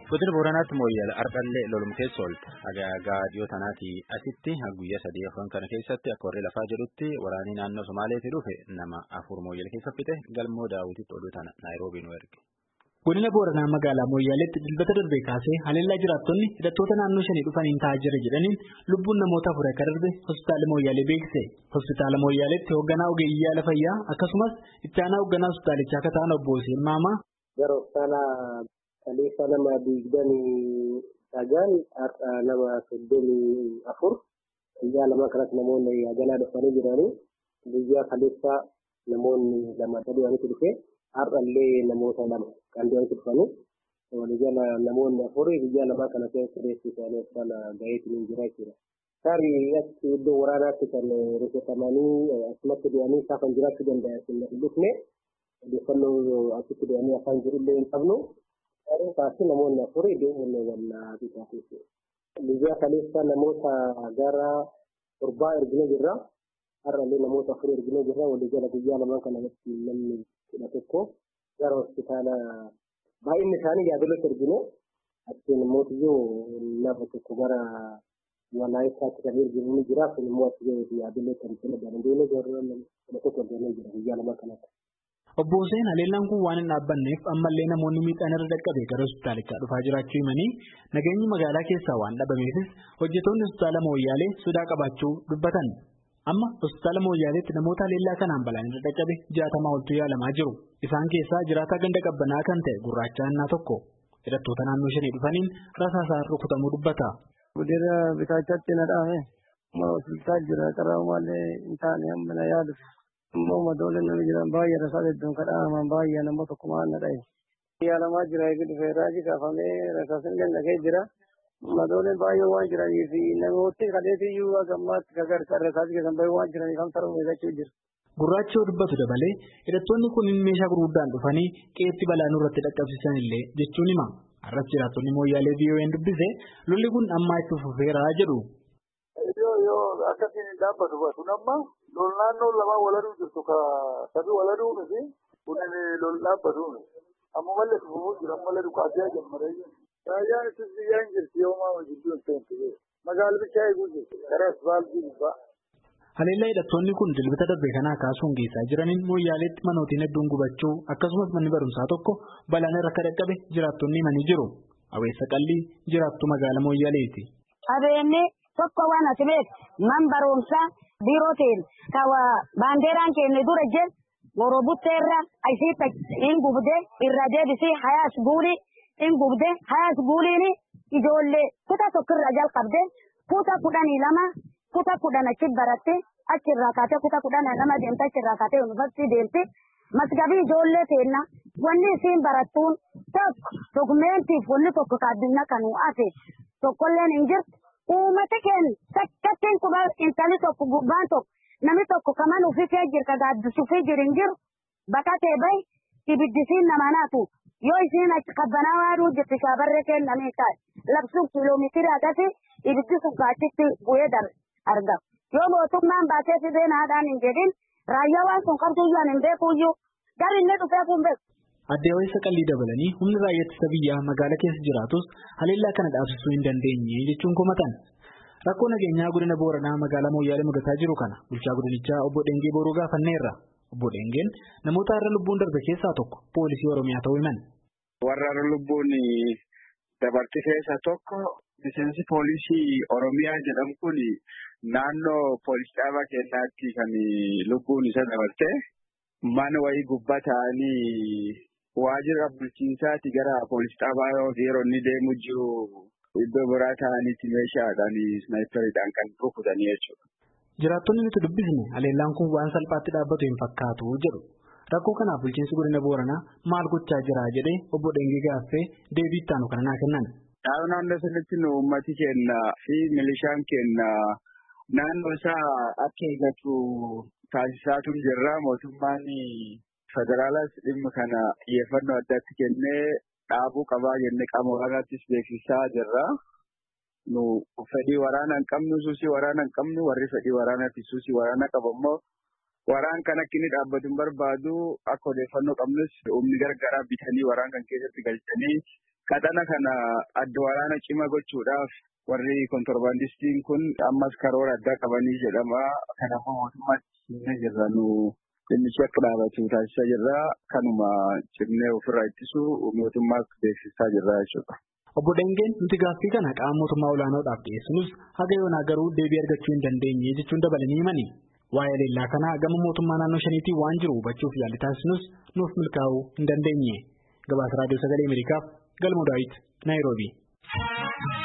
Godina Booranaatti mooyyal ardhallee lolumtee soolta agaagaa dhiyoo tanaatii asitti guyyaa sadii afran kana keessatti akka warri lafaa jedhutti waraanii naannoo Somaaleetii dhufe nama 4 mooyyal keessa fixe galmoo daawwititti oduu tana Naayiroobii nu erge. Godina Booranaa magaalaa Mooyyaleetti dilbata darbee kaasee haleellaa jiraattonni hidhattoota naannoo shanii dhufaniin ta'aa jira jedhaniin lubbuun namoota 4 akka darbe hospitaala Mooyyalee beekse. Hospitaala Mooyyaleetti hoogganaa ogeeyyii yaala fayyaa akkasumas itti aanaa hoogganaa hospitaalichaa akka ta'an obbo Hussein Maamaa. Yeroo sana kaleessa nama 29 nama 34 guyyaa lama kanatti namoonni haganaa dhufanii jiranii guyyaa kaleessa namoonni 2 dhufe. Ardhallee namoota 2 kan dhufanii walijala namoonni 4 guyyaa lama kana keessa deessisanii sana gaheetiin jira jechuudha. Tarii akka iddoo waraanaatti kan rukutamanii asumatti deemanii saafan jiraachuu danda'an hin dhufne odeeffannoo asitti deemanii afaan jirullee hin qabnu. Tarii kaasii namoonni 4 deemanii wallaa bitaateessu. Guyyaa kaleessa namoota gara 7 erginee jirra. Ardhallee namoota 4 erginee jirra walijala guyyaa lama kana namni tokko gara hospitaala baay'inni isaanii yaadalotti ergine achiin mootiyyuu nama tokko gara walaayittaatti kan erginu ni jira kun immoo achiyyuu yaadalotti ergine dandeenye gara tokko ergine jira guyyaa lama kanatti. Obbo Hussein haleellaan kun waan hin dhaabbanneef ammallee namoonni miidhaan irra dhaqqabe gara hospitaalichaa dhufaa jiraachuu himanii nageenyi magaalaa keessaa waan dhabameefis hojjettoonni hospitaala Mooyyaalee sodaa qabaachuu dubbatan. Amma hospitaala Mooyyaaleetti namoota haleellaa kanaan balaan irra dhaqqabe 60 oltu yaalamaa jiru. Isaan keessaa jiraataa ganda qabbanaa kan ta'e Gurraacha Annaa tokko hidhattoota naannoo shanii dhufaniin rasaasaan rukutamuu dubbata. Godina bitaachaatti na dhaame. Hospitaal jira qaraamallee hin taane amma na yaadu. Immoo madooleen nama jiran baay'ee rasaasa iddoon kadhaaman baay'ee nama tokko maal na dhaye. Yaalamaa jira eegi dhufee raajii kaafamee rasaasni dandakee jira. Madooleen baay'ee waan jiraniif namooti kadheetiyyuu agammaatti gargaarsa isaanii keessan baay'ee waan jiraniif kan sarara eeggachuu jira. Gurraachi dubbatu dabalee hidhattoonni kun meeshaa gurguddaan dhufanii qeetti balaa nurratti dhaqqabsiisan illee jechuun hima. Har'as jiraattonni Mooyyaalee BON dubbise lolli kun ammaa itti fufeera jedhu. Yoo akkasiin hin dhaabbatu kun amma lol naannoo lamaan waladuu jirtu ka sabii waladuu miti kunin lol dhaabbatu amma mallee fufuu jira mallee dhukaasee jammaree Rayaan itti biyyaan jirti yoomaa hojjetu hin ta'e magaalaa bichaa eeguu jirti karaa asfaaltii gubbaa. Haleellaa hidhattoonni kun dilbata darbe kanaa kaasuun geessaa jiraniin Mooyyaaleetti manootiin hedduun gubachuu akkasumas manni barumsaa tokko balaan irra akka dhaqqabe jiraattonni himanii jiru. Aweessa Qallii jiraattu magaalaa Mooyyaaleeti. Qabeenyi tokko waan ati beektu man barumsaa biirootiin kawa baandeeraan keenya dura jira Morobutteerra ayisiitti hin gubdee irra deebisee hayaas buulii. In gubde hayaas guuliini ijoollee kutaa tokkorraa jalqabde kutaa 12 kutaa 10 achi baratte achirraa kaatee kutaa 12 deemte achirraa kaatee yuunivarsiitii deemte masgabii ijoollee teenna wanni isiin barattuun tokko dokumeentiif wanni tokko kaaddina kan hafe tokkolleen hin jirtu uummata keenya takkattiin quba intali tokko gubbaan tokko namni tokko kaman ufifee jirka gaaddisuufii jiru hin jiru baqatee bahi ibiddisiin nama naatu. Yoo isiin qabbanaa waaduu jirti shaabarree kennamee taa'e labsuun kiiloomeetira akkasi ibiddi sukkaatitti bu'ee argama. Yoo mootummaan baasee fidee naadhaan hin jedhin raayyaa waan sun qabduyyuu hin beekuyyuu gari inni dhufee kun beeku. Adde Aweessa Qallii dabalanii humni raayyaa ittisa biyyaa magaalaa keessa jiraatus haleellaa kana dhaabsisuu hin dandeenye jechuun komatan. Rakkoo nageenyaa godina Booranaa magaalaa Mooyyaalee mudataa jiru kana bulchaa godinichaa obbo Dhengee Booruu gaafanneerra. Obbo Dhengeen namoota irra lubbuun darbe keessaa tokko poolisii Oromiyaa ta'uu himan. Warra lubbuun dabarte keessaa tokko miseensi poolisii Oromiyaa jedhamu kun naannoo poolisii dhaabaa keenyaatti kan lubbuun isa dabarte mana wayii gubbaa ta'anii waajjira bulchiinsaatti gara poolisii dhaabaa yeroo inni deemu jiru iddoo biraa ta'anitti meeshaadhaan snaayiperiidhaan kan rukutanii jechuudha. Jiraattonni nuti dubbisne haleellaan kun waan salphaatti dhaabbatu hin fakkaatu jedhu. Rakkoo kanaaf bulchiinsi godina Booranaa maal gochaa jira jedhee obbo Dhengee gaaffee deebii itti aanu kana naa kennan. Naannoo sanatti uummati keenya fi milishaan keenya naannoo isaa akka eeggatu taasisaa jirra. Mootummaan federaalaas dhimma kana xiyyeeffannoo addaatti kennee dhaabuu qabaa jennee qaama waraanaattis beeksisaa jirra. Nu fedhii waraanaa hin qabnu suusii waraanaa hin qabnu warri fedhii waraanaatti suusii waraanaa qabu immoo waraan kan akka inni dhaabbatu hin barbaadu akka odeeffannoo qabnus humni gargaaraa bitanii waraan kan keessatti galchanii qaxana kana adda waraana cima gochuudhaaf warri kontorbaandistiin kun ammas karoora addaa qabanii jedhama. Kanaafuu mootummaatti hin jirra nu dhimmichi akka dhaabatu taasisaa jirra. Kanuma cimnee ofirraa ittisu mootummaas beeksisaa jirra jechuudha. Obbo Dengeen nuti gaaffii kana qaama mootummaa olaanoodhaaf dhiyeessinus haga yoonaa garuu deebii argachuu hin dandeenye jechuun dabalanii himani. Waa'ee leellaa kanaa gama mootummaa naannoo shaniitii waan jiru hubachuuf yaalii taasisnus nuuf milkaa'uu hin dandeenye. Gabaasa Raadiyoo Sagalee Ameerikaaf Galmoo Daawit, Naayiroobii.